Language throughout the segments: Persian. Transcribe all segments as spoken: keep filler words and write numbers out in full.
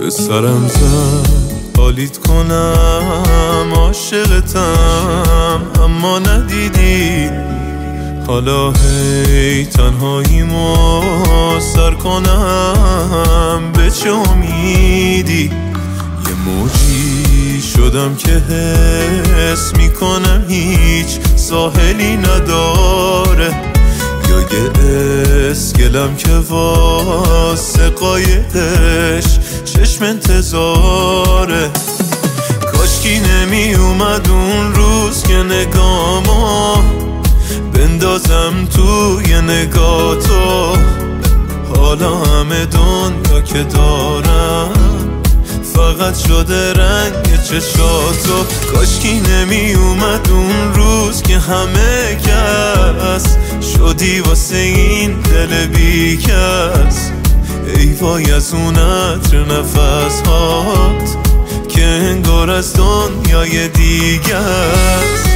به سرم زد حالیت کنم عاشقتم اما ندیدی. حالا هی تنهاییمو سر کنم به چه امیدی. یه موجی شدم که حس میکنم هیچ ساحلی نداره، یا یه اسکلم که واسه قایقش چشم انتظاره. کاشکی نمی اومد اون روز که نگامو بندازم توی نگاه تو. حالا همه دنیا که دارم فقط شده رنگ چشاتو. کاشکی نمی اومد اون روز که همه کس شدی واسه این دل بی کس. ای وای از اون عطر نفس هات که انگار از دنیای دیگه است.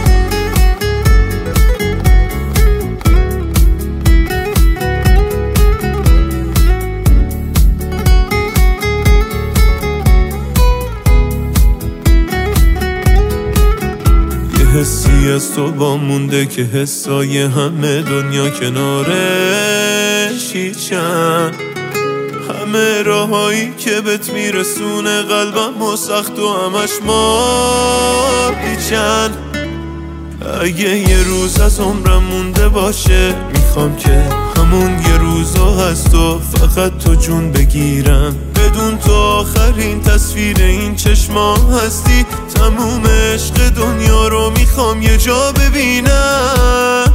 حسی از تو با مونده که حسای همه دنیا کنارش هیچن. همه راهایی که بهت میرسونه قلبم و سخت و همش ما پیچن. اگه یه روز از عمرم مونده باشه میخوام که همون یه روزا هست و فقط تو جون بگیرم. بدون تو آخرین تصویر این چشما هستی. تموم عشق دنیا رو میخوام یه جا ببینم.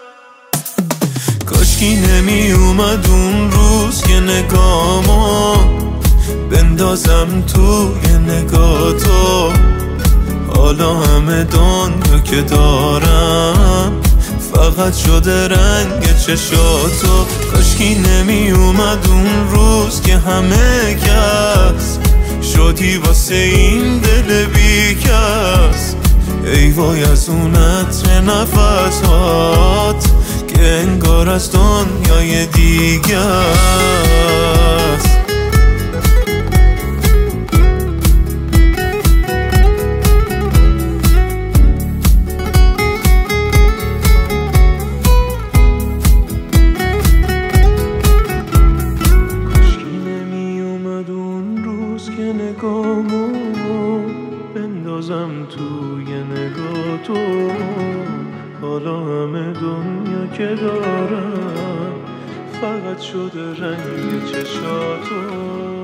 کاشکی نمی اومد اون روز که نگامو بندازم توی نگاه تو. حالا همه دنیا که دارم فقط شده رنگ چشاتو. کاشکی نمی اومد اون روز که همه کس شدی واسه این دل بی کس. ای وای از اون عطر نفسات که انگار از دنیای دیگه است. که نگامو بندازم توی نگاه تو. حالا همه دنیا که دارم فقط شده رنگ چشاتو.